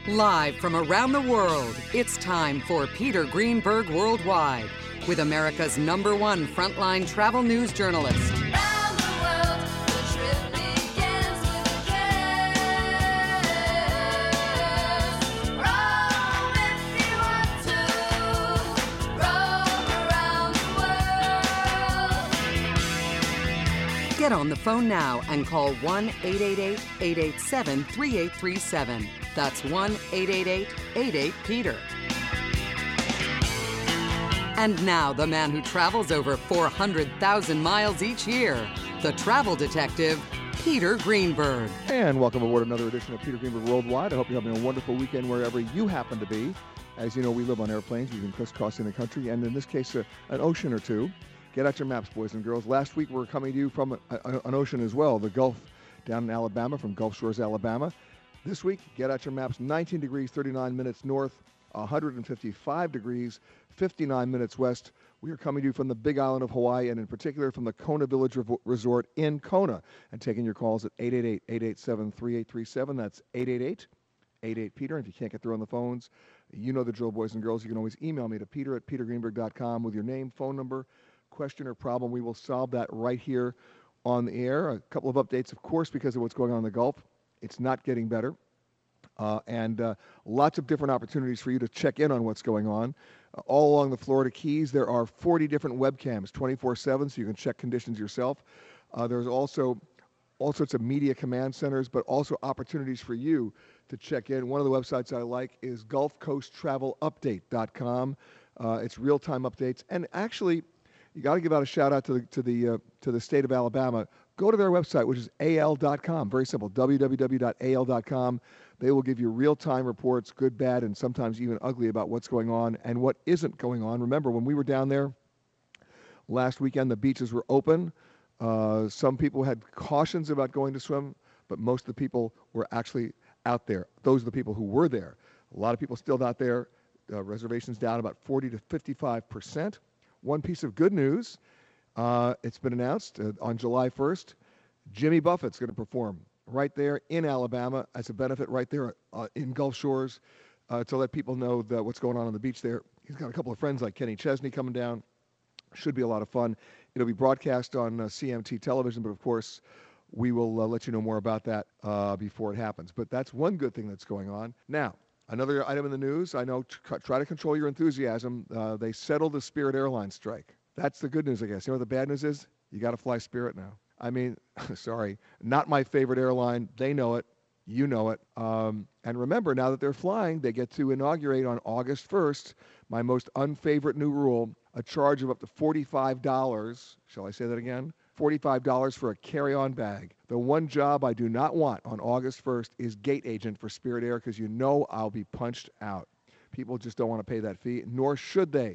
Live from around the world, it's time for Peter Greenberg Worldwide with America's #1 frontline travel news journalist. Around the world, the trip begins with a kiss. Roam if you want to, roam around the world. Get on the phone now and call 1-888-887-3837. That's 1-888-88-PETER. And now, the man who travels over 400,000 miles each year, the travel detective, Peter Greenberg. And welcome aboard another edition of Peter Greenberg Worldwide. I hope you're having a wonderful weekend wherever you happen to be. As you know, we live on airplanes. We've been crisscrossing the country, and in this case, an ocean or two. Get out your maps, boys and girls. Last week, we were coming to you from an ocean as well, the Gulf down in Alabama, from Gulf Shores, Alabama. This week, get out your maps, 19 degrees, 39 minutes north, 155 degrees, 59 minutes west. We are coming to you from the Big Island of Hawaii, and in particular from the Kona Village Resort in Kona, and taking your calls at 888-887-3837. That's 888-88-PETER. And if you can't get through on the phones, you know the drill, boys and girls. You can always email me to peter@petergreenberg.com with your name, phone number, question, or problem. We will solve that right here on the air. A couple of updates, of course, because of what's going on in the Gulf. It's not getting better. And lots of different opportunities for you to check in on what's going on. All along the Florida Keys, there are 40 different webcams, 24/7, so you can check conditions yourself. There's also all sorts of media command centers, but also opportunities for you to check in. One of the websites I like is GulfCoastTravelUpdate.com. It's real-time updates. And actually, you got to give out a shout-out to the state of Alabama. Go to their website, which is al.com. Very simple, www.al.com. They will give you real-time reports, good, bad, and sometimes even ugly, about what's going on and what isn't going on. Remember, when we were down there last weekend, the beaches were open. Some people had cautions about going to swim, but most of the people were actually out there. Those are the people who were there. A lot of people still not there. Reservations down about 40 to 55%. One piece of good news, it's been announced on July 1st, Jimmy Buffett's going to perform right there in Alabama as a benefit right there in Gulf Shores to let people know what's going on the beach there. He's got a couple of friends like Kenny Chesney coming down. Should be a lot of fun. It'll be broadcast on CMT television, but of course, we will let you know more about that before it happens. But that's one good thing that's going on. Now, another item in the news, I know, try to control your enthusiasm. They settled the Spirit Airlines strike. That's the good news, I guess. You know what the bad news is? You got to fly Spirit now. I mean, sorry, not my favorite airline. They know it. You know it. And remember, now that they're flying, they get to inaugurate on August 1st, my most unfavorite new rule, a charge of up to $45. Shall I say that again? $45 for a carry-on bag. The one job I do not want on August 1st is gate agent for Spirit Air, because you know I'll be punched out. People just don't want to pay that fee, nor should they.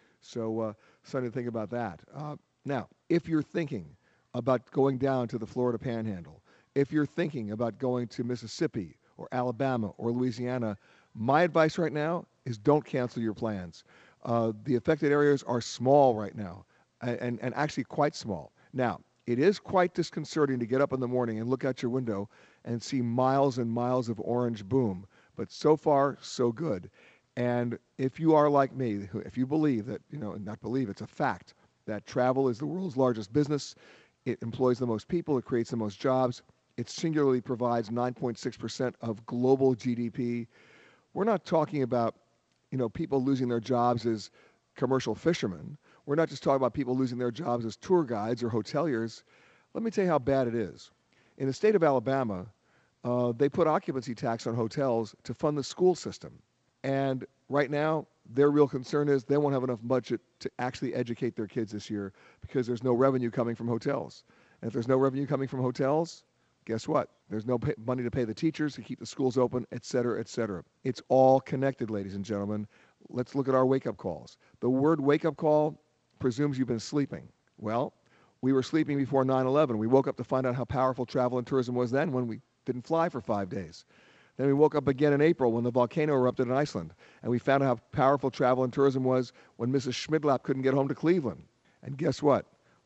So something to think about that. Now, if you're thinking about going down to the Florida Panhandle, if you're thinking about going to Mississippi or Alabama or Louisiana, my advice right now is don't cancel your plans. The affected areas are small right now, and actually quite small. Now, it is quite disconcerting to get up in the morning and look out your window and see miles and miles of orange boom, but so far, so good. And if you are like me, if you believe that, not believe, it's a fact, that travel is the world's largest business, it employs the most people, it creates the most jobs, it singularly provides 9.6% of global GDP. We're not talking about, people losing their jobs as commercial fishermen. We're not just talking about people losing their jobs as tour guides or hoteliers. Let me tell you how bad it is. In the state of Alabama, they put occupancy tax on hotels to fund the school system. And right now, their real concern is they won't have enough budget to actually educate their kids this year because there's no revenue coming from hotels. And if there's no revenue coming from hotels, guess what? There's no money to pay the teachers, to keep the schools open, et cetera, et cetera. It's all connected, ladies and gentlemen. Let's look at our wake-up calls. The word wake-up call presumes you've been sleeping. Well, we were sleeping before 9/11. We woke up to find out how powerful travel and tourism was then when we didn't fly for 5 days. Then we woke up again in April when the volcano erupted in Iceland, and we found out how powerful travel and tourism was when Mrs. Schmidlap couldn't get home to Cleveland. And guess what?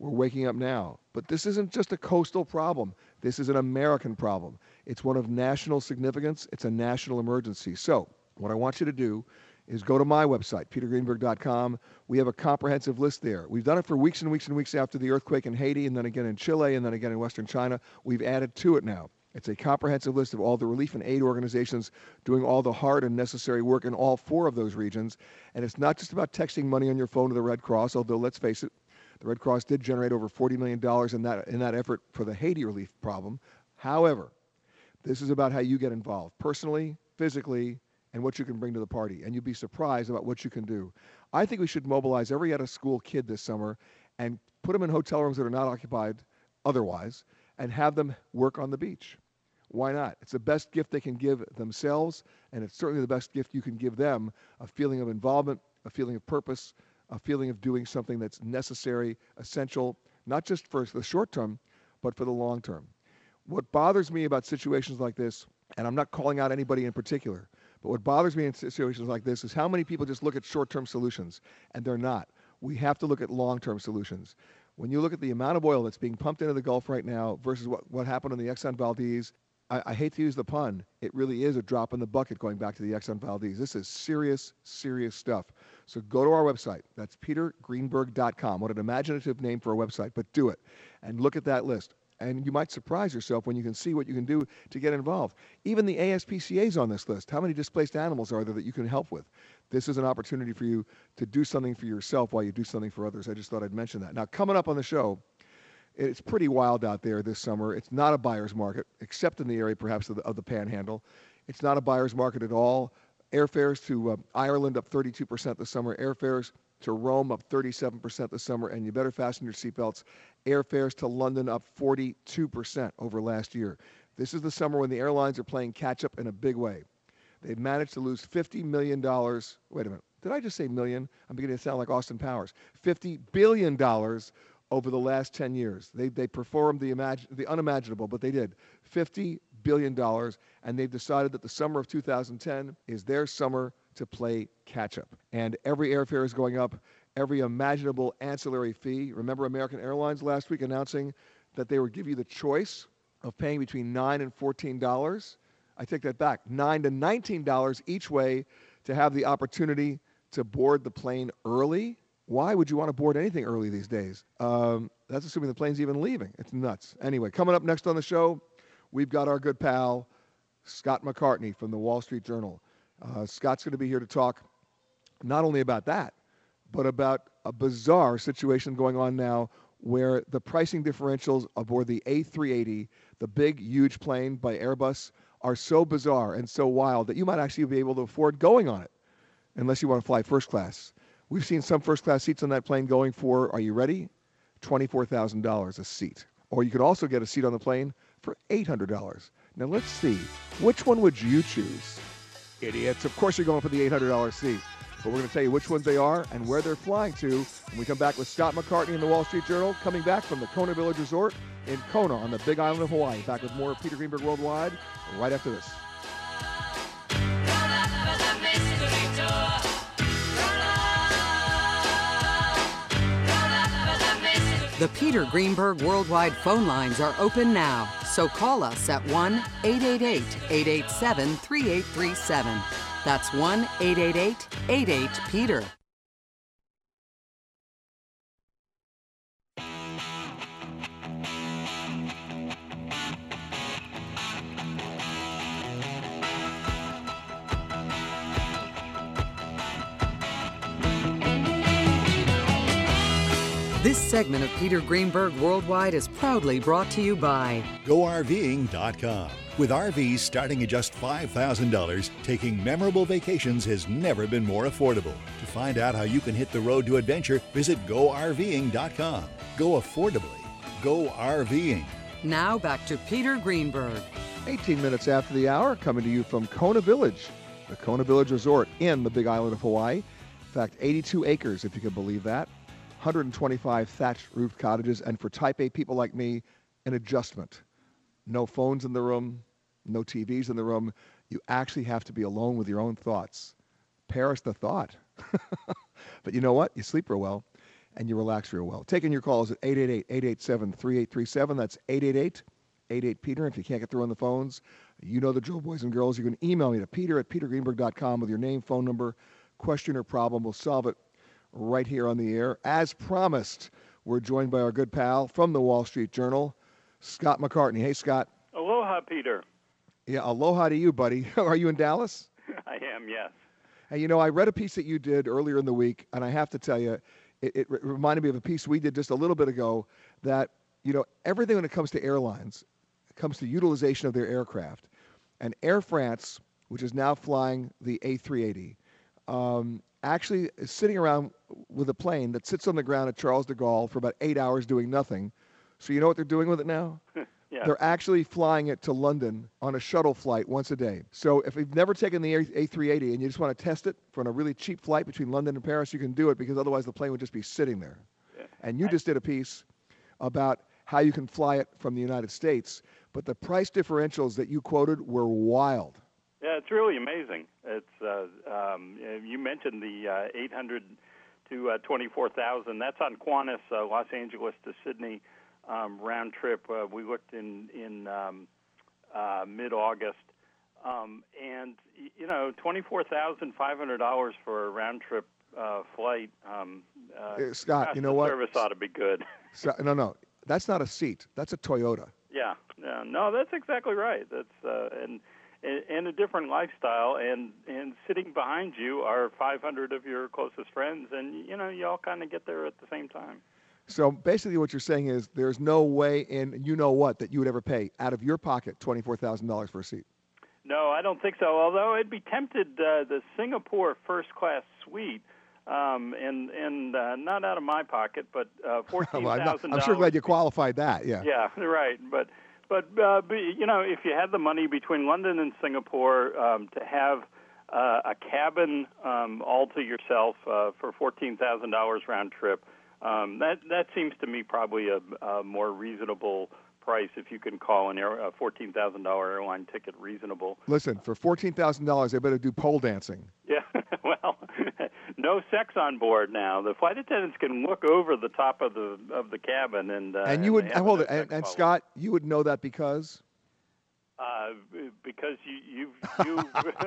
We're waking up now. But this isn't just a coastal problem. This is an American problem. It's one of national significance. It's a national emergency. So what I want you to do is go to my website, petergreenberg.com. We have a comprehensive list there. We've done it for weeks and weeks and weeks after the earthquake in Haiti, and then again in Chile, and then again in Western China. We've added to it now. It's a comprehensive list of all the relief and aid organizations doing all the hard and necessary work in all 4 of those regions. And it's not just about texting money on your phone to the Red Cross, although let's face it, the Red Cross did generate over $40 million in that effort for the Haiti relief problem. However, this is about how you get involved personally, physically, and what you can bring to the party. And you'd be surprised about what you can do. I think we should mobilize every out-of-school kid this summer and put them in hotel rooms that are not occupied otherwise and have them work on the beach. Why not? It's the best gift they can give themselves, and it's certainly the best gift you can give them, a feeling of involvement, a feeling of purpose, a feeling of doing something that's necessary, essential, not just for the short term, but for the long term. What bothers me about situations like this, and I'm not calling out anybody in particular, but what bothers me in situations like this is how many people just look at short-term solutions, and they're not. We have to look at long-term solutions. When you look at the amount of oil that's being pumped into the Gulf right now versus what happened on the Exxon Valdez, I hate to use the pun. It really is a drop in the bucket going back to the Exxon Valdez. This is serious, serious stuff. So go to our website. That's petergreenberg.com. What an imaginative name for a website, but do it. And look at that list. And you might surprise yourself when you can see what you can do to get involved. Even the ASPCA is on this list. How many displaced animals are there that you can help with? This is an opportunity for you to do something for yourself while you do something for others. I just thought I'd mention that. Now, coming up on the show, it's pretty wild out there this summer. It's not a buyer's market, except in the area perhaps of the Panhandle. It's not a buyer's market at all. Airfares to Ireland up 32% this summer. Airfares to Rome up 37% this summer. And you better fasten your seatbelts. Airfares to London up 42% over last year. This is the summer when the airlines are playing catch-up in a big way. They've managed to lose $50 million. Wait a minute. Did I just say million? I'm beginning to sound like Austin Powers. $50 billion over the last 10 years. They performed the unimaginable, but they did. $50 billion, and they've decided that the summer of 2010 is their summer to play catch-up. And every airfare is going up, every imaginable ancillary fee. Remember American Airlines last week announcing that they would give you the choice of paying between $9 and $14. I take that back, $9 to $19 each way to have the opportunity to board the plane early. Why would you want to board anything early these days? That's assuming the plane's even leaving. It's nuts. Anyway, coming up next on the show, we've got our good pal, Scott McCartney from the Wall Street Journal. Scott's going to be here to talk not only about that, but about a bizarre situation going on now where the pricing differentials aboard the A380, the big, huge plane by Airbus, are so bizarre and so wild that you might actually be able to afford going on it, unless you want to fly first class. We've seen some first-class seats on that plane going for, are you ready? $24,000 a seat. Or you could also get a seat on the plane for $800. Now let's see, which one would you choose? Idiots. Of course you're going for the $800 seat. But we're going to tell you which ones they are and where they're flying to when we come back with Scott McCartney in the Wall Street Journal, coming back from the Kona Village Resort in Kona on the Big Island of Hawaii. Back with more Peter Greenberg Worldwide right after this. The Peter Greenberg Worldwide phone lines are open now, so call us at 1-888-887-3837. That's 1-888-88-PETER. This segment of Peter Greenberg Worldwide is proudly brought to you by GoRVing.com. With RVs starting at just $5,000, taking memorable vacations has never been more affordable. To find out how you can hit the road to adventure, visit GoRVing.com. Go affordably. Go RVing. Now back to Peter Greenberg. 18 minutes after the hour, coming to you from Kona Village, the Kona Village Resort in the Big Island of Hawaii. In fact, 82 acres, if you can believe that. 125 thatched roofed cottages, and for type A people like me, an adjustment. No phones in the room, no TVs in the room. You actually have to be alone with your own thoughts. Perish the thought. But you know what? You sleep real well. and you relax real well. Taking your calls at 888-887-3837. That's 888-88-PETER. If you can't get through on the phones, you know the drill, boys and girls. You can email me to peter@petergreenberg.com with your name, phone number, question, or problem. We'll solve it right here on the air. As promised, we're joined by our good pal from the Wall Street Journal, Scott McCartney. Hey, Scott. Aloha, Peter. Yeah, aloha to you, buddy. Are you in Dallas? I am, yes. Hey, you know, I read a piece that you did earlier in the week, and I have to tell you, it reminded me of a piece we did just a little bit ago that, you know, everything when it comes to airlines, it comes to utilization of their aircraft. And Air France, which is now flying the A380, actually is sitting around with a plane that sits on the ground at Charles de Gaulle for about 8 hours doing nothing. So you know what they're doing with it now? Yeah. They're actually flying it to London on a shuttle flight once a day. So if you've never taken the A380 and you just want to test it for a really cheap flight between London and Paris, you can do it because otherwise the plane would just be sitting there. Yeah. And you just did a piece about how you can fly it from the United States, but the price differentials that you quoted were wild. Yeah, it's really amazing. It's you mentioned the 800 to 24,000. That's on Qantas, Los Angeles to Sydney round trip. We looked in mid-August, and you know, $24,500 for a round trip flight. Scott, you know what? Service ought to be good. So, no, that's not a seat. That's a Toyota. Yeah, no, that's exactly right. That's and a different lifestyle, and sitting behind you are 500 of your closest friends, and you know, you all kind of get there at the same time. So basically what you're saying is there's no way in you know what that you would ever pay out of your pocket $24,000 for a seat. No, I don't think so. Although I'd be tempted, the Singapore first class suite, and not out of my pocket, but $14,000. I'm sure glad you qualified that. Yeah. Yeah, right. But you know, if you had the money between London and Singapore to have a cabin all to yourself for $14,000 round trip, that seems to me probably a more reasonable price if you can call a $14,000 airline ticket reasonable. Listen, for $14,000, they better do pole dancing. Yeah, well, no sex on board now. The flight attendants can look over the top of the cabin and you would they have hold no it. sex And follow. Scott, you would know that because you've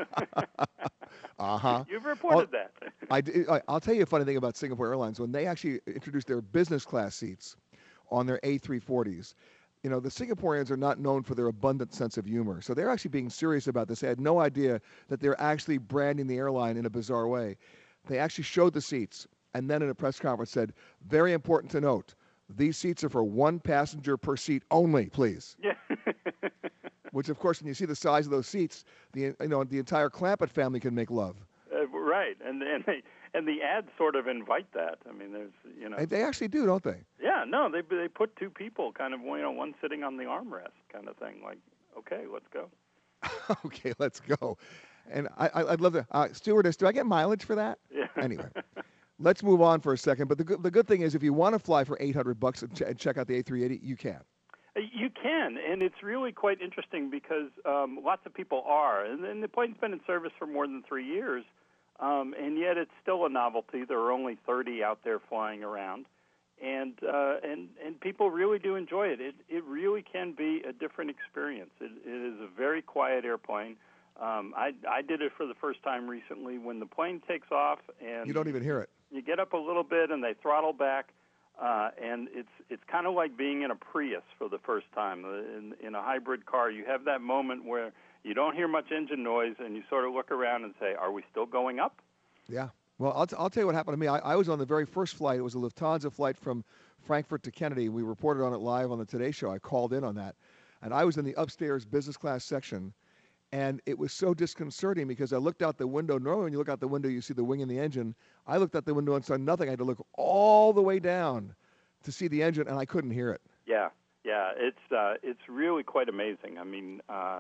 you've reported that. I'll tell you a funny thing about Singapore Airlines. When they actually introduced their business class seats on their A340s, you know, the Singaporeans are not known for their abundant sense of humor. So they're actually being serious about this. They had no idea that they're actually branding the airline in a bizarre way. They actually showed the seats and then in a press conference said, very important to note, these seats are for one passenger per seat only, please. Yeah. Which, of course, when you see the size of those seats, the entire Clampett family can make love. Right, and the ads sort of invite that. I mean, there's They actually do, don't they? Yeah, no, they put two people, kind of one sitting on the armrest, kind of thing. Like, okay, let's go. Okay, let's go. And I'd love to. Stewardess, do I get mileage for that? Yeah. Anyway, let's move on for a second. But the good thing is, if you want to fly for $800 and check out the A380, you can. You can, and it's really quite interesting because lots of people are. And the plane's been in service for more than 3 years, and yet it's still a novelty. There are only 30 out there flying around, and people really do enjoy it. It really can be a different experience. It is a very quiet airplane. I did it for the first time recently when the plane takes off, and You don't even hear it. you get up a little bit and they throttle back. And it's kind of like being in a Prius for the first time. In a hybrid car, you have that moment where you don't hear much engine noise, and you sort of look around and say, "Are we still going up?" Yeah. Well, I'll tell you what happened to me. I was on the very first flight. It was a Lufthansa flight from Frankfurt to Kennedy. We reported on it live on the Today Show. I called in on that. And I was in the upstairs business class section. And it was so disconcerting because I looked out the window. Normally when you look out the window, you see the wing and the engine. I looked out the window and saw nothing. I had to look all the way down to see the engine, and I couldn't hear it. Yeah, it's really quite amazing. I mean,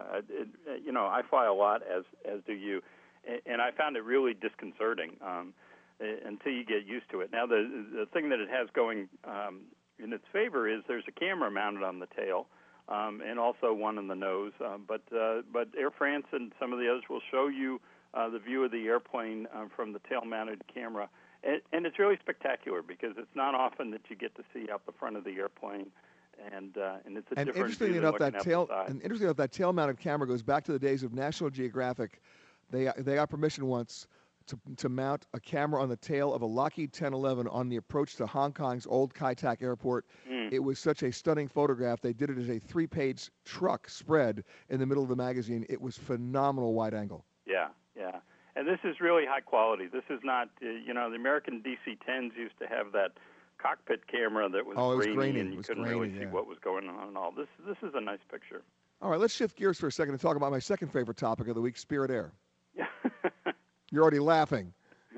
I fly a lot, as do you, and I found it really disconcerting until you get used to it. Now, the thing that it has going in its favor is there's a camera mounted on the tail. And also one in the nose, but Air France and some of the others will show you the view of the airplane from the tail-mounted camera, and it's really spectacular because it's not often that you get to see out the front of the airplane, and it's a And different interestingly view enough, than that looking tail out the side. and interestingly enough, that tail-mounted camera goes back to the days of National Geographic. They got permission once to mount a camera on the tail of a Lockheed 1011 on the approach to Hong Kong's old Kai Tak Airport. It was such a stunning photograph. They did it as a 3-page truck spread in the middle of the magazine. It was phenomenal wide angle. Yeah. And this is really high quality. This is not, the American DC-10s used to have that cockpit camera that was, it was grainy, grainy. and It you was couldn't grainy, really see yeah. what was going on and all. This is a nice picture. All right, let's shift gears for a second and talk about my second favorite topic of the week, Spirit Air. You're already laughing.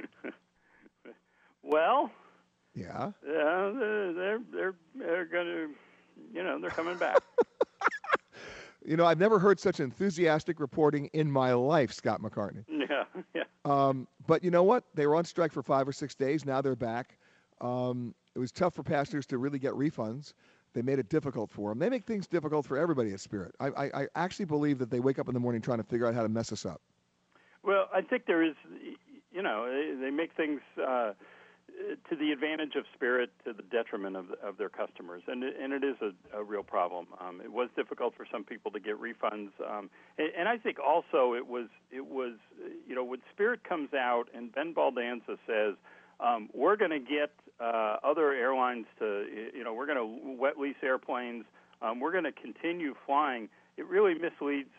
Well, Yeah. they're going to, they're coming back. I've never heard such enthusiastic reporting in my life, Scott McCartney. Yeah. But you know what? They were on strike for 5 or 6 days. Now they're back. It was tough for passengers to really get refunds. They made it difficult for them. They make things difficult for everybody at Spirit. I actually believe that they wake up in the morning trying to figure out how to mess us up. Well, I think there is, they make things to the advantage of Spirit to the detriment of their customers, and it is a real problem. It was difficult for some people to get refunds, and I think also it was when Spirit comes out and Ben Baldanza says we're going to get other airlines to, we're going to wet lease airplanes, we're going to continue flying. It really misleads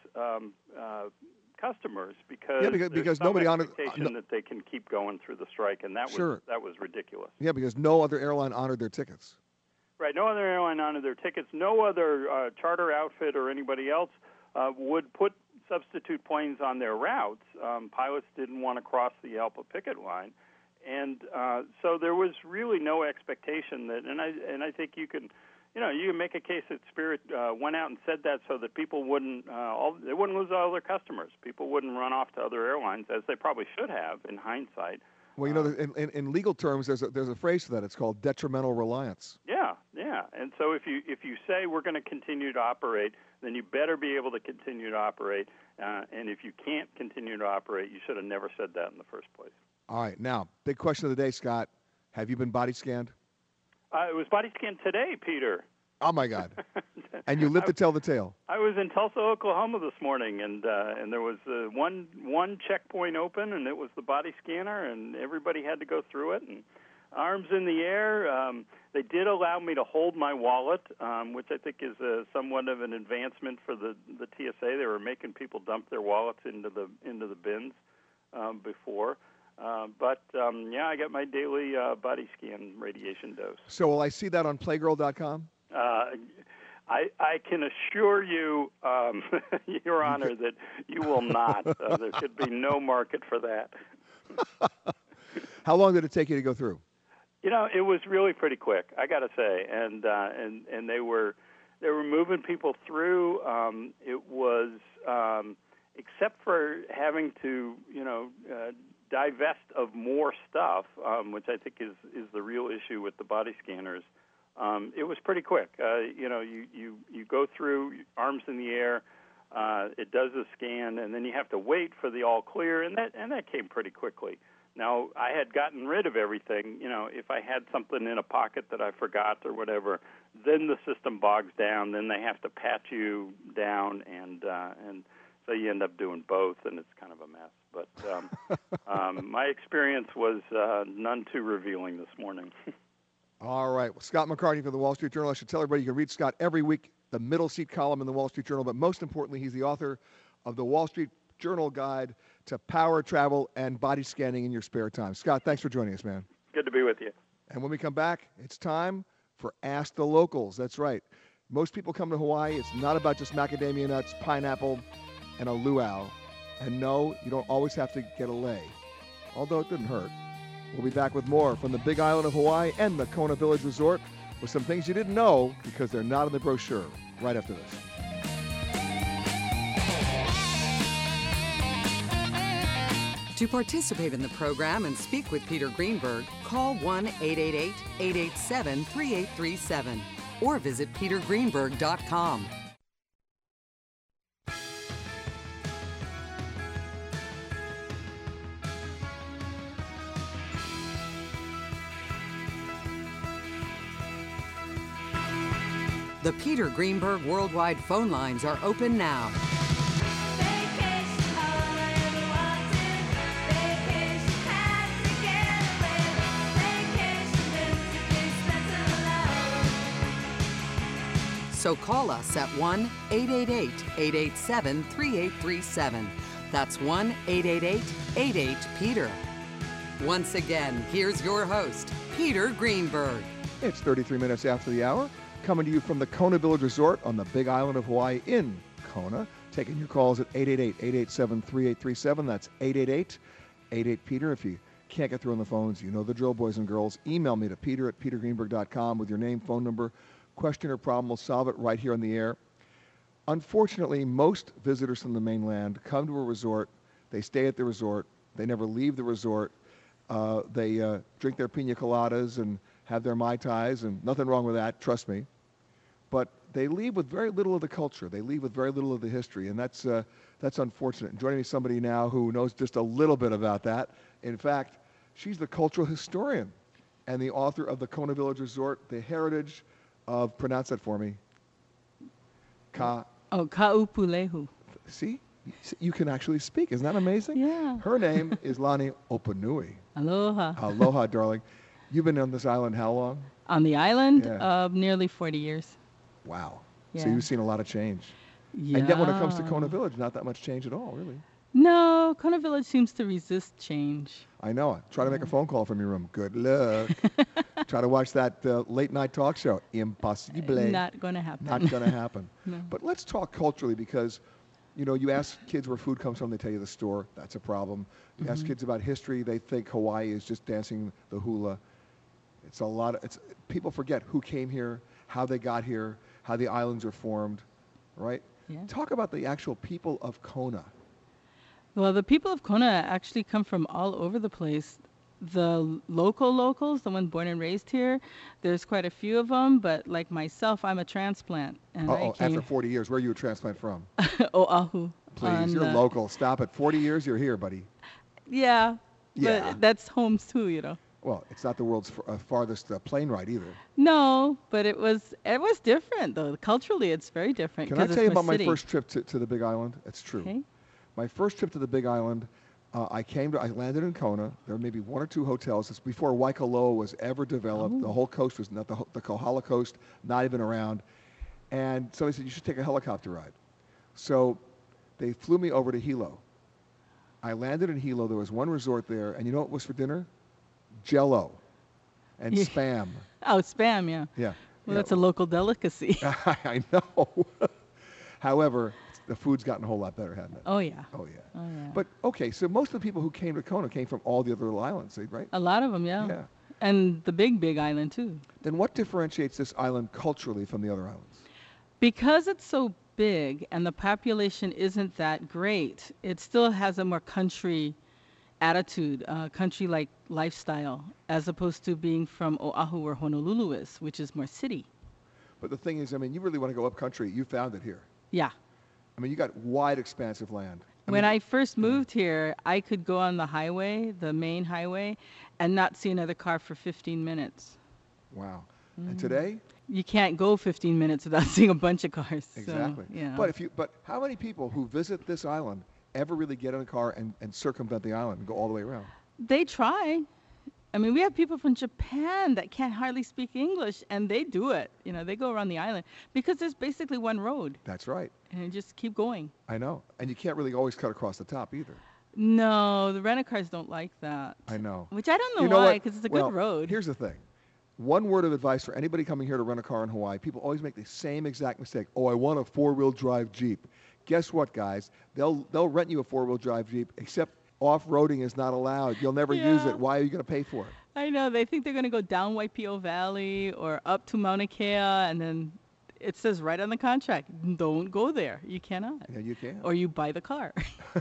customers because because there's some nobody honored expectation that they can keep going through the strike, and that was ridiculous. Yeah, because no other airline honored their tickets. Right, no other airline honored their tickets. No other charter outfit or anybody else would put substitute planes on their routes. Pilots didn't want to cross the ALPA picket line, and so there was really no expectation that. And I think you can make a case that Spirit went out and said that so that people wouldn't they wouldn't lose all their customers. People wouldn't run off to other airlines, as they probably should have in hindsight. Well, in legal terms, there's a phrase for that. It's called detrimental reliance. Yeah. And so if you say we're going to continue to operate, then you better be able to continue to operate. And if you can't continue to operate, you should have never said that in the first place. All right, now, big question of the day, Scott. Have you been body scanned? It was body scan today, Peter. Oh, my God. And you lived to tell the tale. I was in Tulsa, Oklahoma this morning, and there was one checkpoint open, and it was the body scanner, and everybody had to go through it, and arms in the air. They did allow me to hold my wallet, which I think is somewhat of an advancement for the TSA. They were making people dump their wallets into the bins before. But I got my daily body scan radiation dose. So will I see that on Playgirl.com? I can assure you, Your Honor, that you will not. There should be no market for that. How long did it take you to go through? It was really pretty quick, I got to say, and they were moving people through. It was except for having to divest of more stuff, which I think is the real issue with the body scanners. It was pretty quick. You go through, arms in the air. It does a scan, and then you have to wait for the all clear, and that came pretty quickly. Now, I had gotten rid of everything. If I had something in a pocket that I forgot or whatever, then the system bogs down. Then they have to pat you down, and so you end up doing both, and it's kind of a mess. But my experience was none too revealing this morning. All right. Well, Scott McCartney from the Wall Street Journal. I should tell everybody you can read Scott every week, the middle seat column in the Wall Street Journal. But most importantly, he's the author of the Wall Street Journal Guide to Power, Travel, and Body Scanning in Your Spare Time. Scott, thanks for joining us, man. Good to be with you. And when we come back, it's time for Ask the Locals. That's right. Most people come to Hawaii. It's not about just macadamia nuts, pineapple, and a luau. And no, you don't always have to get a lei, although it didn't hurt. We'll be back with more from the Big Island of Hawaii and the Kona Village Resort with some things you didn't know because they're not in the brochure right after this. To participate in the program and speak with Peter Greenberg, call 1-888-887-3837 or visit petergreenberg.com. The Peter Greenberg Worldwide phone lines are open now. Vacation all I ever wanted. Vacation had to get away. Vacation meant to be spent alone. So call us at 1-888-887-3837. That's 1-888-88-PETER. Once again, here's your host, Peter Greenberg. It's 33 minutes after the hour, coming to you from the Kona Village Resort on the Big Island of Hawaii in Kona. Taking your calls at 888-887-3837. That's 888-88-PETER. If you can't get through on the phones, you know the drill, boys and girls. Email me to peter@petergreenberg.com with your name, phone number, question or problem. We'll solve it right here on the air. Unfortunately, most visitors from the mainland come to a resort. They stay at the resort. They never leave the resort. They drink their pina coladas and have their Mai Tais, and nothing wrong with that, trust me. But they leave with very little of the culture. They leave with very little of the history, and that's unfortunate. And joining me somebody now who knows just a little bit about that. In fact, she's the cultural historian and the author of the Kona Village Resort, The Heritage of, pronounce that for me, Ka'upulehu. See? You can actually speak. Isn't that amazing? Yeah. Her name is Lani Opunui. Aloha. Aloha, darling. You've been on this island how long? On the island, Yeah. nearly 40 years. Wow. Yeah. So you've seen a lot of change. Yeah. And yet when it comes to Kona Village, not that much change at all, really. No, Kona Village seems to resist change. I know it. Try to make a phone call from your room. Good luck. Try to watch that late night talk show. Impossible. Not going to happen. Not going to happen. No. But let's talk culturally because, you know, you ask kids where food comes from, they tell you the store. That's a problem. You ask kids about history, they think Hawaii is just dancing the hula. It's a lot of, people forget who came here, how they got here, how the islands are formed, right? Yeah. Talk about the actual people of Kona. Well, the people of Kona actually come from all over the place. The locals, the ones born and raised here, there's quite a few of them, but like myself, I'm a transplant. And I After came 40 years, where are you a transplant from? Oahu. Please, on you're the- local. Stop it. 40 years, you're here, buddy. Yeah, Yeah. but that's homes too, you know. Well, it's not the world's farthest plane ride either. No, but it was different though. Culturally, it's very different. Can I 'cause tell you it's more about my city. first trip to the Big Island? It's true. Okay. My first trip to the Big Island, I landed in Kona. There were maybe one or two hotels. It's before Waikoloa was ever developed. Oh. The whole coast was not, the Kohala coast, not even around. And somebody said, you should take a helicopter ride. So they flew me over to Hilo. I landed in Hilo. There was one resort there. And you know what was for dinner? Jell-O and Yeah. Spam. Oh, Spam, yeah. Yeah. Well, that's a local delicacy. I know. However, the food's gotten a whole lot better, hasn't it? Oh yeah. Oh, yeah. Oh yeah. But, okay, so most of the people who came to Kona came from all the other little islands, right? A lot of them, yeah. Yeah. And the big island too. Then what differentiates this island culturally from the other islands? Because it's so big and the population isn't that great, it still has a more country attitude, country-like lifestyle, as opposed to being from Oahu where Honolulu is, which is more city. But the thing is, I mean, you really want to go up country. You found it here. Yeah. I mean, you got wide, expansive land. When I first moved here, I could go on the highway, the main highway, and not see another car for 15 minutes. Wow. And today? You can't go 15 minutes without seeing a bunch of cars. Exactly. So, yeah. But how many people who visit this island ever really get in a car and circumvent the island and go all the way around? They try. I mean, we have people from Japan that can't hardly speak English, and they do it. You know, they go around the island because there's basically one road, That's right. and you just keep going. I know. And you can't really always cut across the top either. No, the rent-a-cars don't like that. I know. Which I don't know You know why, what? because it's a Well, good road. Here's the thing. One word of advice for anybody coming here to rent a car in Hawaii. People always make the same exact mistake. Oh, I want a four-wheel drive Jeep. Guess what, guys? They'll rent you a four-wheel drive Jeep, except off-roading is not allowed. You'll never use Yeah. it. Why are you going to pay for it? I know. They think they're going to go down Waipio Valley or up to Mauna Kea, and then it says right on the contract, don't go there. You cannot. Yeah, you can. Or you buy the car.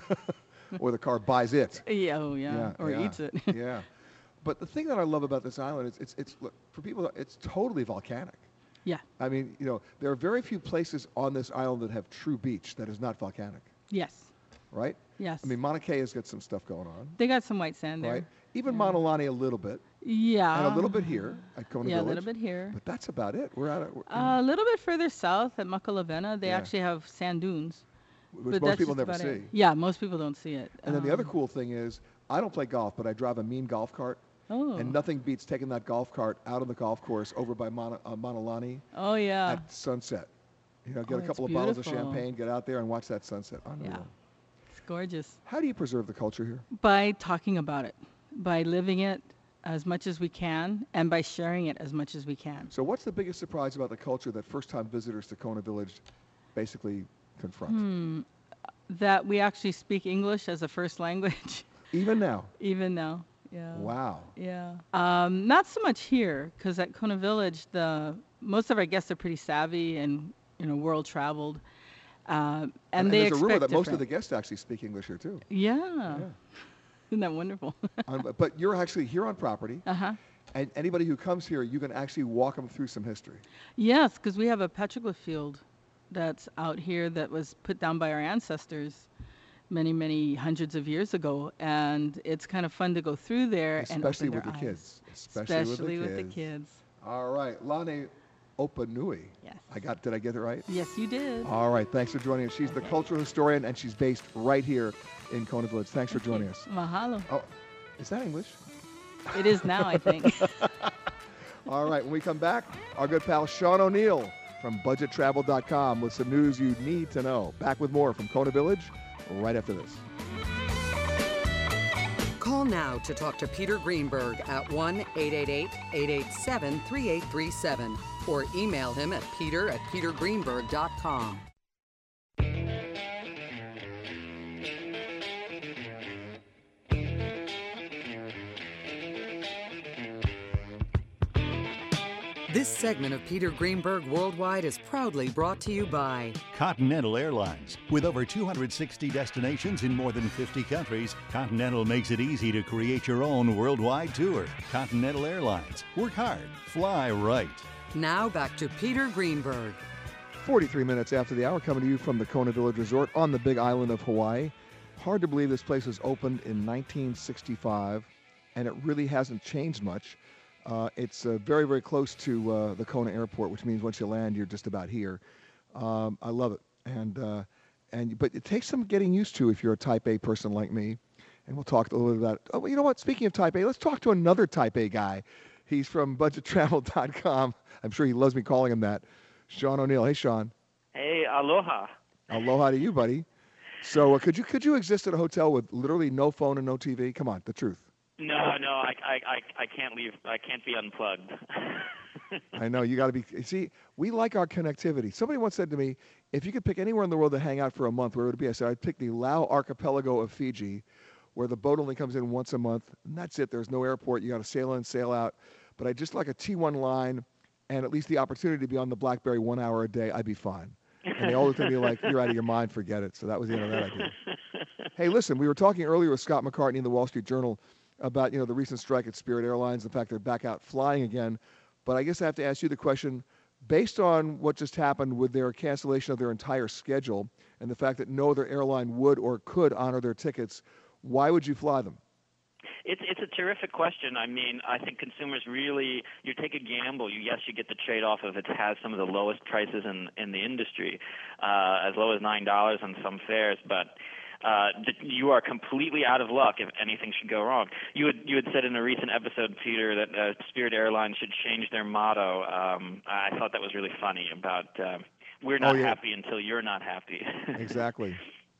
Or the car buys it. Yeah, oh yeah. Yeah, Or yeah, eats it. Yeah. But the thing that I love about this island is it's look, for people, it's totally volcanic. Yeah. I mean, you know, there are very few places on this island that have true beach that is not volcanic, Yes. right? Yes. I mean, Mauna Kea's got some stuff going on, They got some white sand there. right? Even Monolani a little bit, Yeah. and a little bit here at Kona Yeah, a Village. little bit here. But that's about it. We're out of, A little bit further south at Makalavena, they Yeah. actually have sand dunes. which But most that's people just never about it. see. Yeah, most people don't see it. And then the other cool thing is, I don't play golf, but I drive a mean golf cart. Oh. And nothing beats taking that golf cart out of the golf course over by Monolani Oh, yeah. at sunset. You know, get Oh, a it's couple of bottles of beautiful. champagne, get out there and watch that sunset. Unreal. Yeah. It's gorgeous. How do you preserve the culture here? By talking about it, by living it as much as we can, and by sharing it as much as we can. So what's the biggest surprise about the culture that first-time visitors to Kona Village basically confront? That we actually speak English as a first language, Even now? even now. Yeah. Wow. Yeah. Not so much here, because at Kona Village, most of our guests are pretty savvy and world traveled, and they there's a expect rumor that most of different. the guests actually speak English here too. Yeah. Isn't that wonderful? But you're actually here on property, Uh-huh. and anybody who comes here, you can actually walk them through some history. Yes, because we have a petroglyph field that's out here that was put down by our ancestors many, many hundreds of years ago, and it's kind of fun to go through there Especially and with open the their kids. eyes. Especially with the kids. All right, Lani Opanui. Yes. Did I get it right? Yes, you did. All right, thanks for joining us. She's the cultural historian, and she's based right here in Kona Village. Thanks for joining us. Mahalo. Oh, is that English? It is now, I think. All right, when we come back, our good pal Sean O'Neill from budgettravel.com with some news you need to know. Back with more from Kona Village right after this. Call now to talk to Peter Greenberg at 1-888-887-3837 or email him at peter@petergreenberg.com. This segment of Peter Greenberg Worldwide is proudly brought to you by Continental Airlines. With over 260 destinations in more than 50 countries, Continental makes it easy to create your own worldwide tour. Continental Airlines. Work hard. Fly right. Now back to Peter Greenberg. 43 minutes after the hour, coming to you from the Kona Village Resort on the big island of Hawaii. Hard to believe this place was opened in 1965, and it really hasn't changed much. It's very, very close to the Kona Airport, which means once you land, you're just about here. I love it, but it takes some getting used to if you're a Type A person like me. And we'll talk a little bit about it. Oh, you know what? Speaking of Type A, let's talk to another Type A guy. He's from budgettravel.com. I'm sure he loves me calling him that. Sean O'Neill. Hey, Sean. Hey, aloha. Aloha to you, buddy. So could you exist at a hotel with literally no phone and no TV? Come on, the truth. No, I can't leave. I can't be unplugged. I know, you got to be. See, we like our connectivity. Somebody once said to me, if you could pick anywhere in the world to hang out for a month, where would it be? I said, I'd pick the Lau Archipelago of Fiji, where the boat only comes in once a month, and that's it. There's no airport. You got to sail in, sail out. But I just like a T1 line and at least the opportunity to be on the BlackBerry 1 hour a day, I'd be fine. And they all looked at me like, you're out of your mind, forget it. So that was the end of that idea. Hey, listen, we were talking earlier with Scott McCartney in the Wall Street Journal about, the recent strike at Spirit Airlines, the fact they're back out flying again. But I guess I have to ask you the question, based on what just happened with their cancellation of their entire schedule and the fact that no other airline would or could honor their tickets, why would you fly them? It's a terrific question. I mean, I think consumers really, you take a gamble. You get the trade-off of it has some of the lowest prices in the industry, as low as $9 on some fares, but you are completely out of luck if anything should go wrong. You had said in a recent episode, Peter, that Spirit Airlines should change their motto. I thought that was really funny about we're not happy until you're not happy. Exactly.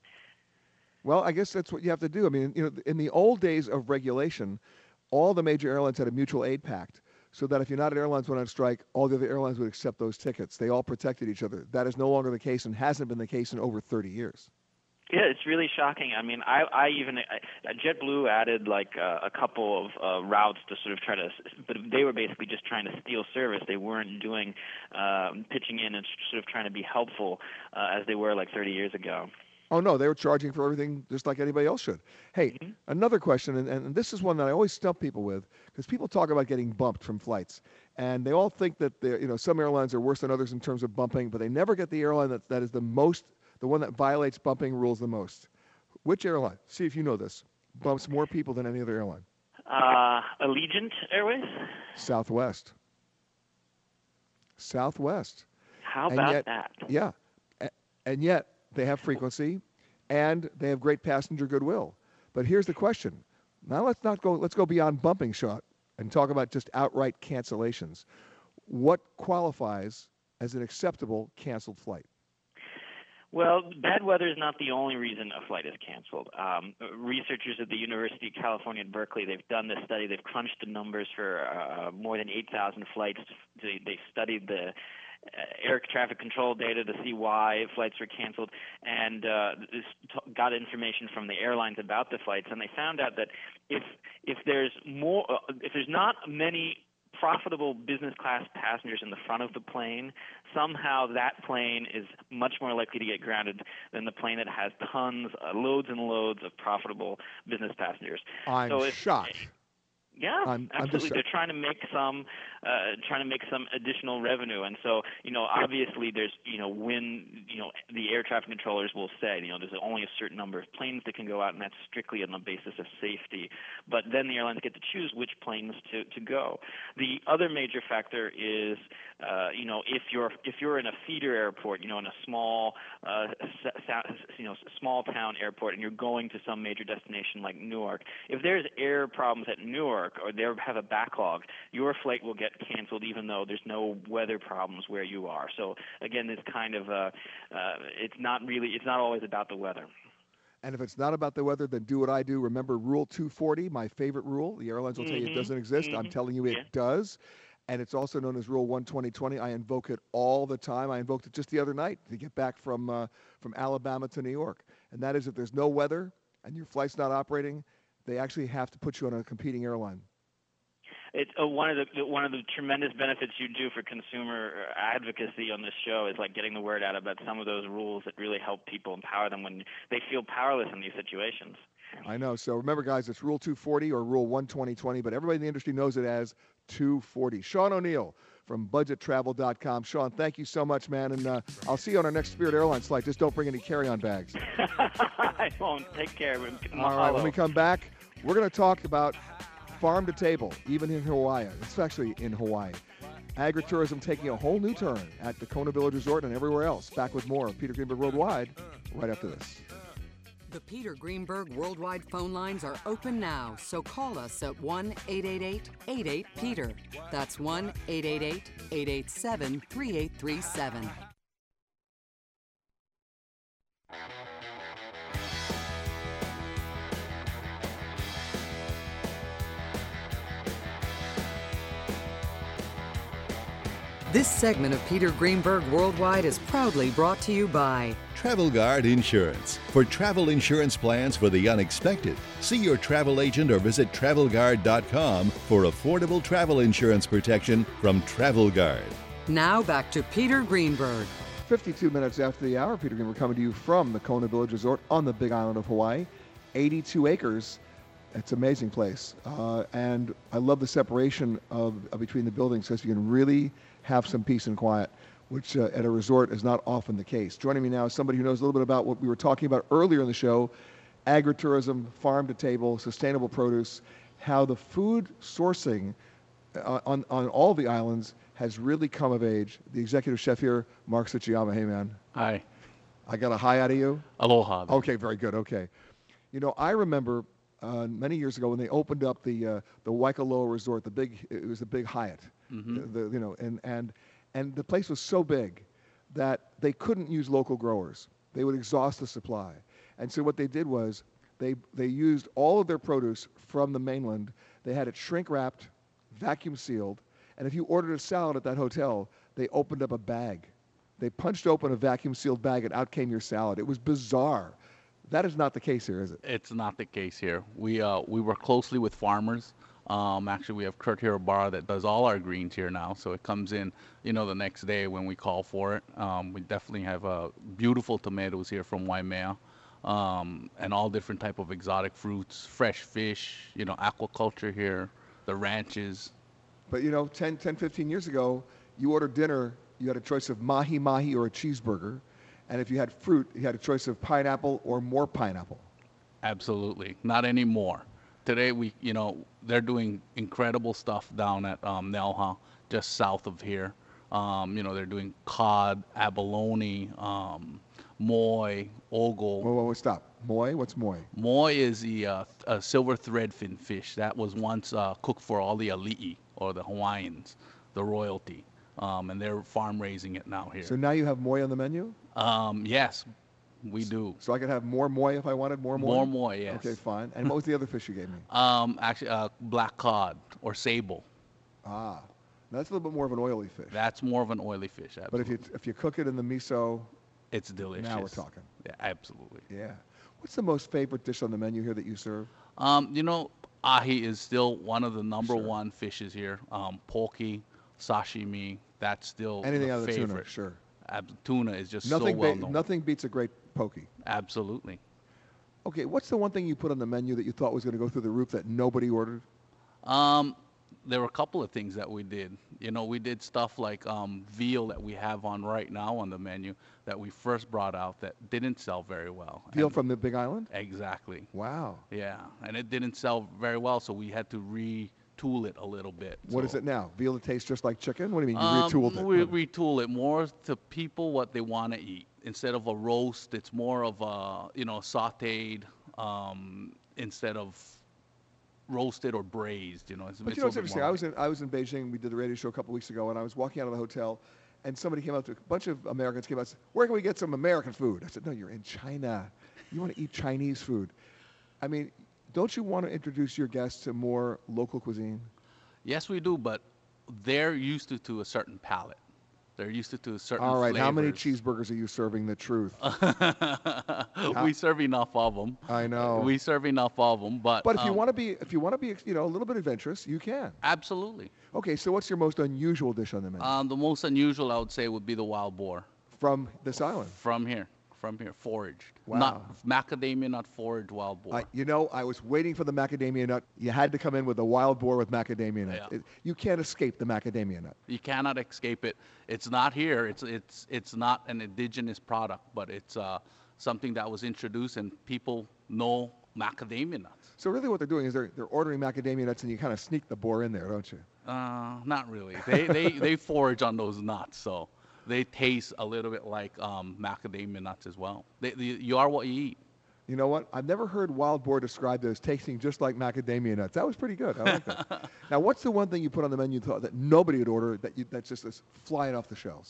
Well, I guess that's what you have to do. I mean, in the old days of regulation, all the major airlines had a mutual aid pact, so that if United Airlines went on strike, all the other airlines would accept those tickets. They all protected each other. That is no longer the case and hasn't been the case in over 30 years. Yeah, it's really shocking. I mean, I even JetBlue added like a couple of routes to sort of try to, but they were basically just trying to steal service. They weren't doing pitching in and sort of trying to be helpful as they were like 30 years ago. Oh, no, they were charging for everything just like anybody else should. Hey, another question, and this is one that I always stump people with, because people talk about getting bumped from flights, and they all think that some airlines are worse than others in terms of bumping, but they never get the airline that is the one that violates bumping rules the most. Which airline, see if you know this, bumps more people than any other airline? Allegiant Airways. Southwest. Southwest. How And about yet- that? Yeah. And yet they have frequency and they have great passenger goodwill. But here's the question. Now let's go beyond bumping shot and talk about just outright cancellations. What qualifies as an acceptable canceled flight? Well, bad weather is not the only reason a flight is canceled. Researchers at the University of California at Berkeley, they've done this study. They've crunched the numbers for more than 8,000 flights. They studied the air traffic control data to see why flights were canceled, and got information from the airlines about the flights. And they found out that if there's not many profitable business class passengers in the front of the plane, somehow that plane is much more likely to get grounded than the plane that has tons, loads and loads of profitable business passengers. I'm shocked. Yeah, I'm absolutely. just- They're trying to make some additional revenue, and so obviously there's when the air traffic controllers will say there's only a certain number of planes that can go out, and that's strictly on the basis of safety. But then the airlines get to choose which planes to go. The other major factor is if you're in a feeder airport, in a small small town airport, and you're going to some major destination like Newark, if there's air problems at Newark or they have a backlog, your flight will get canceled even though there's no weather problems where you are. So again, it's kind of it's not always about the weather. And if it's not about the weather, then do what I do. Remember Rule 240, my favorite rule. The airlines will tell you it doesn't exist. I'm telling you it does. And it's also known as Rule 12020. I invoke it all the time. I invoked it just the other night to get back from Alabama to New York. And that is if there's no weather and your flight's not operating, they actually have to put you on a competing airline. It's one of the tremendous benefits you do for consumer advocacy on this show is like getting the word out about some of those rules that really help people, empower them when they feel powerless in these situations. I know. So remember, guys, it's Rule 240 or Rule 12020, but everybody in the industry knows it as 240. Sean O'Neill from budgettravel.com. Sean, thank you so much, man, and I'll see you on our next Spirit Airlines flight. Just don't bring any carry-on bags. I won't. Take care. All right, when we come back, we're going to talk about farm to table, even in Hawaii. It's actually in Hawaii. Agritourism taking a whole new turn at the Kona Village Resort and everywhere else. Back with more of Peter Greenberg Worldwide right after this. The Peter Greenberg Worldwide phone lines are open now, so call us at 1-888-88-PETER. That's 1-888-887-3837. This segment of Peter Greenberg Worldwide is proudly brought to you by Travel Guard Insurance. For travel insurance plans for the unexpected, see your travel agent or visit TravelGuard.com for affordable travel insurance protection from Travel Guard. Now back to Peter Greenberg. 52 minutes after the hour, Peter Greenberg coming to you from the Kona Village Resort on the Big Island of Hawaii. 82 acres. It's an amazing place. And I love the separation of between the buildings because you can really have some peace and quiet, which at a resort is not often the case. Joining me now is somebody who knows a little bit about what we were talking about earlier in the show, agritourism, farm to table, sustainable produce, how the food sourcing on all the islands has really come of age. The executive chef here, Mark Tsuchiyama. Hey, man. Hi. I got a hi out of you? Aloha. Okay, very good. Okay. I remember many years ago when they opened up the Waikoloa Resort, it was the big Hyatt. And the place was so big that they couldn't use local growers. They would exhaust the supply. And so what they did was they used all of their produce from the mainland. They had it shrink wrapped, vacuum sealed, and if you ordered a salad at that hotel, they opened up a bag. They punched open a vacuum sealed bag and out came your salad. It was bizarre. That is not the case here, is it? It's not the case here. We work closely with farmers. Actually, we have Kurt Hirobara that does all our greens here now, so it comes in, the next day when we call for it. We definitely have beautiful tomatoes here from Waimea, and all different type of exotic fruits, fresh fish, aquaculture here, the ranches. But 10, 15 years ago, you ordered dinner, you had a choice of mahi-mahi or a cheeseburger, and if you had fruit, you had a choice of pineapple or more pineapple. Absolutely. Not anymore. today they're doing incredible stuff down at Nelha, just south of here. They're doing cod, abalone, moi, ogle. Whoa, stop. Moi? What's moi? Moi is the silver threadfin fish that was once cooked for all the ali'i, or the Hawaiians, the royalty. And they're farm raising it now here. So now you have moi on the menu? Yes, we do. So I could have more moi if I wanted more moi? More moi, yes. Okay, fine. And what was the other fish you gave me? Actually, black cod or sable. Ah, that's a little bit more of an oily fish. That's more of an oily fish, But absolutely. if you cook it in the miso, It's delicious. now we're talking. Yeah, absolutely. Yeah. What's the most favorite dish on the menu here that you serve? Ahi is still one of the number Sure. one fishes here. Poke, sashimi, that's still Anything the out of the tuna, favorite. sure. Tuna is just Nothing, so well known. nothing beats a great poke. Absolutely. Okay, what's the one thing you put on the menu that you thought was going to go through the roof that nobody ordered? There were a couple of things that we did. We did stuff like veal that we have on right now on the menu that we first brought out that didn't sell very well. Veal And- from the Big Island? Exactly. Wow. Yeah, and it didn't sell very well, so we had to retool it a little bit. What is So, it now? Veal that tastes just like chicken? What do you mean? You retooled it? We retool it more to people what they want to eat. Instead of a roast, it's more of a sautéed instead of roasted or braised. It's But a you know what's little bit interesting? more I was in Beijing. We did the radio show a couple weeks ago, and I was walking out of the hotel, and somebody came up to a bunch of Americans came out and said, "Where can we get some American food?" I said, "No, you're in China. You want to eat Chinese food." I mean, don't you want to introduce your guests to more local cuisine? Yes, we do, but they're used to a certain palate. They're used to a certain All right, how many flavors. cheeseburgers are you serving? The truth. We serve enough of them. I know. We serve enough of them, but But if you want to be, a little bit adventurous, you can. absolutely. Okay, so what's your most unusual dish on the menu The most unusual, I would say, would be the wild boar from this island? from here, foraged. Wow. Not macadamia nut foraged wild boar. I was waiting for the macadamia nut. You had to come in with a wild boar with macadamia nut. Yeah. You can't escape the macadamia nut. You cannot escape it. It's not here. It's not an indigenous product, but it's something that was introduced, and people know macadamia nuts. So really, what they're doing is they're ordering macadamia nuts, and you kind of sneak the boar in there, don't you? Not really. They forage on those nuts, so they taste a little bit like macadamia nuts as well. You are what you eat. You know what? I've never heard wild boar described as tasting just like macadamia nuts. That was pretty good. I like that. Now, what's the one thing you put on the menu that nobody would order that's just is flying off the shelves?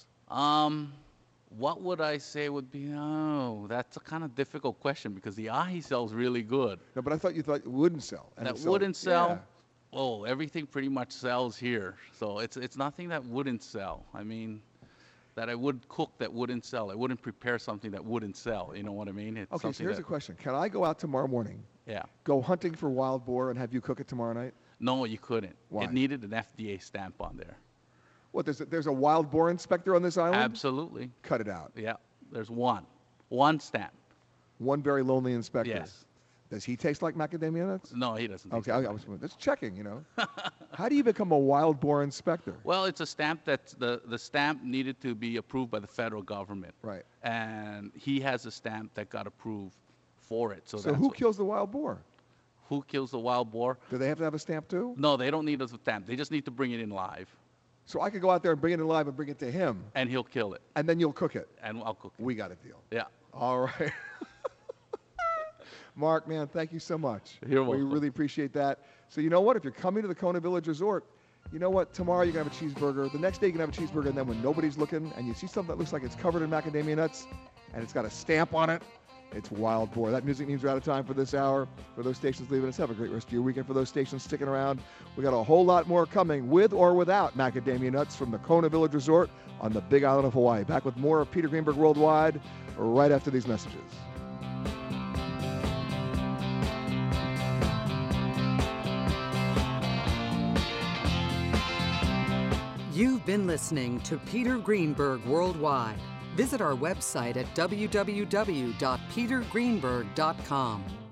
What would I say would be? Oh, that's a kind of difficult question because the ahi sells really good. No, but I thought you thought it wouldn't sell. and That it sold. wouldn't sell. Yeah. Oh, everything pretty much sells here. So it's nothing that wouldn't sell. I mean, that I would cook that wouldn't sell. I wouldn't prepare something that wouldn't sell. You know what I mean? It's Okay, so something here's that, a question. Can I go out tomorrow morning, Yeah. go hunting for wild boar, and have you cook it tomorrow night? No, you couldn't. Why? It needed an FDA stamp on there. What, there's a wild boar inspector on this island? Absolutely. Cut it out. Yeah. There's one stamp. One very lonely inspector. Yes. Does he taste like macadamia nuts? No, he doesn't. Okay, taste I like was just checking, How do you become a wild boar inspector? Well, it's a stamp that the stamp needed to be approved by the federal government. Right. And he has a stamp that got approved for it. So, So that's who what- kills the wild boar? who kills the wild boar? Do they have to have a stamp too? No, they don't need a stamp. They just need to bring it in live, So I could go out there and bring it alive and bring it to him, and he'll kill it, and then you'll cook it. and I'll cook it. We got a deal. Yeah. All right. Mark, man, thank you so much. You're We welcome. really appreciate that. So you know what? If you're coming to the Kona Village Resort, you know what? Tomorrow you're going to have a cheeseburger. The next day you're going to have a cheeseburger. And then when nobody's looking and you see something that looks like it's covered in macadamia nuts and it's got a stamp on it, it's wild boar. That music means we're out of time for this hour. For those stations leaving us, have a great rest of your weekend. For those stations sticking around, we got a whole lot more coming with or without macadamia nuts from the Kona Village Resort on the Big Island of Hawaii. Back with more of Peter Greenberg Worldwide right after these messages. You've been listening to Peter Greenberg Worldwide. Visit our website at www.petergreenberg.com.